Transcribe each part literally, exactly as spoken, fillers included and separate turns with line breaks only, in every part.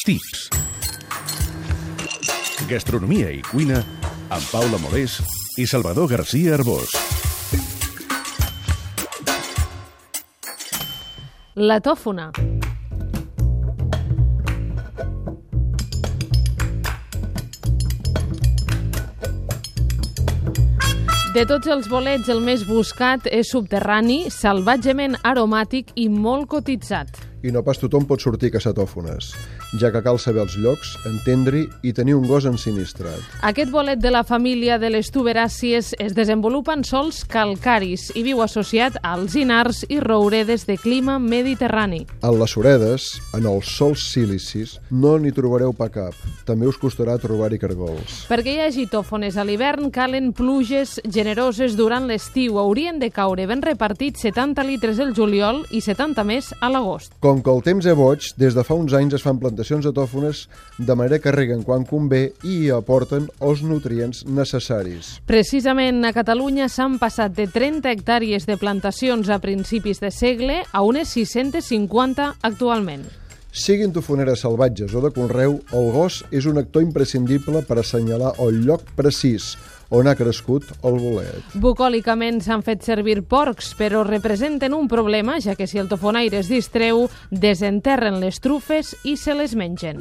Tips. Gastronomia i cuina amb Paula Molés i Salvador García Arbós.
La tòfona. De tots els bolets, el més buscat és subterrani, salvatgement aromàtic i molt cotitzat.
I no pas tothom pot sortir a caçar tòfones, ja que cal saber els llocs, entendre-hi i tenir un gos ensinistrat.
Aquest bolet de la família de les tuberàcies es desenvolupa en sòls calcaris i viu associat a alzinars i rouredes de clima mediterrani.
En les suredes, en els sòls silicis, no n'hi trobareu pa cap. També us costarà trobar-hi cargols.
Perquè hi hagi tòfones a l'hivern calen pluges generoses durant l'estiu. Haurien de caure ben repartits setanta litres el juliol i setanta més a l'agost.
Com que el temps és boig, des de fa uns anys es fan plantacions de tòfones de manera que reguen quan convé i hi aporten els nutrients necessaris.
Precisament a Catalunya s'han passat de trenta hectàrees de plantacions a principis de segle a unes sis-centes cinquanta actualment.
Siguin tofoneres salvatges o de conreu, el gos és un actor imprescindible per assenyalar el lloc precís on ha crescut el bolet.
Bucòlicament s'han fet servir porcs, però representen un problema, ja que si el tofonaire es distreu, desenterren les trufes i se les mengen.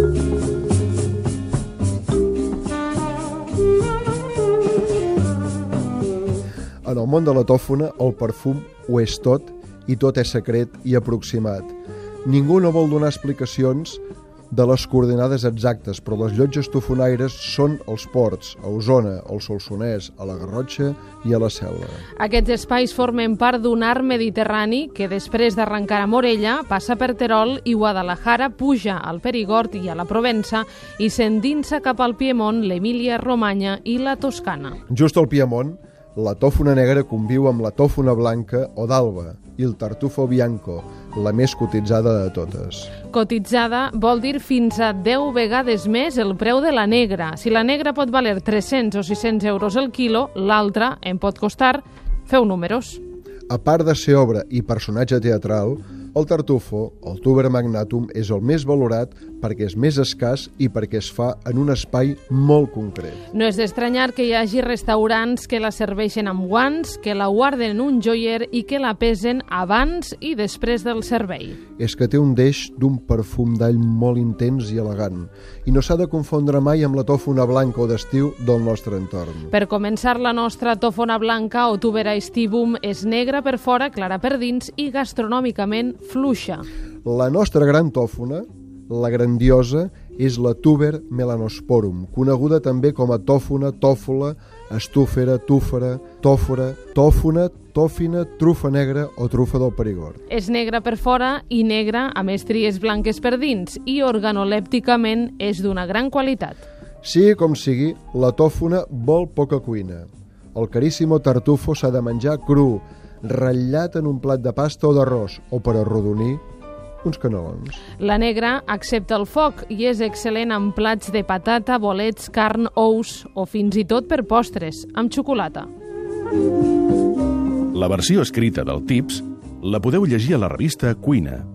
En el món de la tòfona, el perfum ho és tot i tot és secret i aproximat. Ningú no vol donar explicacions de les coordinades exactes, però les llotges tofonaires són els ports, a Osona, al Solsonès, a la Garrotxa i a la Selva. Aquests
espais formen part d'un arc mediterrani que després d'arrencar a Morella passa per Terol i Guadalajara, puja al Perigord i a la Provença i s'endinsa cap al Piemont, l'Emília-Romanya i la Toscana.
Just al Piemont, la tòfona negra conviu amb la tòfona blanca o d'alba i el tartufo bianco, la més cotitzada de totes.
Cotitzada vol dir fins a deu vegades més el preu de la negra. Si la negra pot valer tres-cents o sis-cents euros el quilo, l'altra en pot costar, feu números.
A part de ser obra i personatge teatral, el tartufo, el tuber magnatum, és el més valorat perquè és més escàs i perquè es fa en un espai molt concret.
No és d'estranyar que hi hagi restaurants que la serveixen amb guants, que la guarden en un joier i que la pesen abans i després del servei.
És que té un deix d'un perfum d'all molt intens i elegant i no s'ha de confondre mai amb la tòfona blanca o d'estiu del nostre entorn.
Per començar, la nostra tòfona blanca o tubera estivum és negra per fora, clara per dins i gastronòmicament fluixa.
La nostra gran tòfona, la grandiosa, és la tuber melanosporum, coneguda també com a tòfona, tòfola, estúfera, túfera, tòfora, tòfona, tòfina, trufa negra o trufa del Perigord.
És negra per fora i negra amb estries blanques per dins i organolèpticament és d'una gran qualitat.
Sigui com sigui, la tòfona vol poca cuina. El caríssimo tartufo s'ha de menjar cru, ratllat en un plat de pasta o d'arròs, o per arrodonir, uns canelons.
La negra accepta el foc i és excel·lent amb plats de patata, bolets, carn, ous o fins i tot per postres, amb xocolata.
La versió escrita del Tips la podeu llegir a la revista Cuina,